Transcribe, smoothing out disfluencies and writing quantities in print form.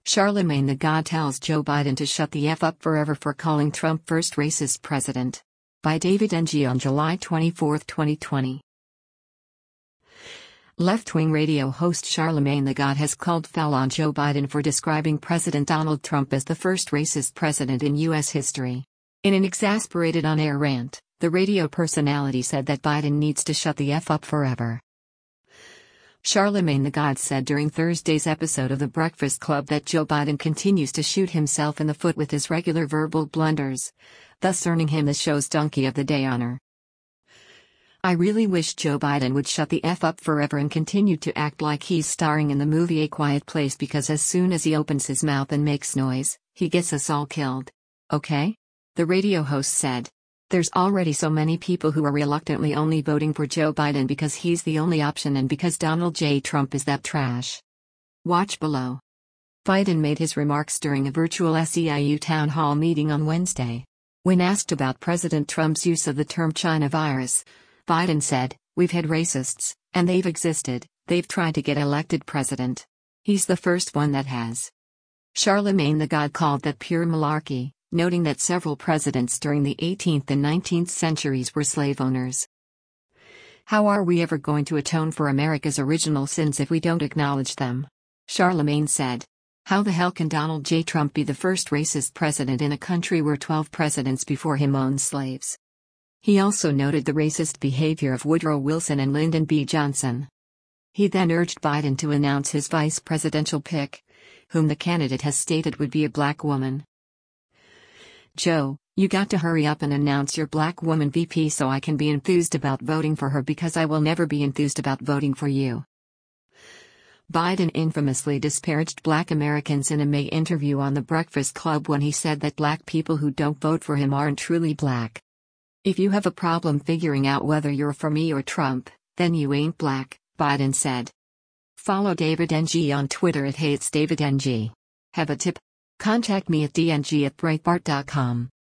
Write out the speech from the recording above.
Charlemagne the God tells Joe Biden to shut the F up forever for calling Trump first racist president. By David Ng on July 24, 2020. Left-wing radio host Charlemagne the God has called foul on Joe Biden for describing President Donald Trump as the first racist president in U.S. history. In an exasperated on-air rant, the radio personality said that Biden needs to shut the F up forever. Charlemagne the God said during Thursday's episode of The Breakfast Club that Joe Biden continues to shoot himself in the foot with his regular verbal blunders, thus earning him the show's Donkey of the Day honor. I really wish Joe Biden would shut the F up forever and continue to act like he's starring in the movie A Quiet Place, because as soon as he opens his mouth and makes noise, he gets us all killed. Okay? The radio host said. There's already so many people who are reluctantly only voting for Joe Biden because he's the only option and because Donald J. Trump is that trash. Watch below. Biden made his remarks during a virtual SEIU town hall meeting on Wednesday. When asked about President Trump's use of the term China virus, Biden said, "We've had racists, and they've existed, they've tried to get elected president. He's the first one that has." Charlemagne the God called that pure malarkey, noting that several presidents during the 18th and 19th centuries were slave owners. How are we ever going to atone for America's original sins if we don't acknowledge them? Charlemagne said. How the hell can Donald J. Trump be the first racist president in a country where 12 presidents before him owned slaves? He also noted the racist behavior of Woodrow Wilson and Lyndon B. Johnson. He then urged Biden to announce his vice presidential pick, whom the candidate has stated would be a black woman. Joe, you got to hurry up and announce your black woman VP so I can be enthused about voting for her, because I will never be enthused about voting for you. Biden infamously disparaged black Americans in a May interview on The Breakfast Club when he said that black people who don't vote for him aren't truly black. If you have a problem figuring out whether you're for me or Trump, then you ain't black, Biden said. Follow David Ng on Twitter at HatesDavidNG. Have a tip? Contact me at dng@breitbart.com.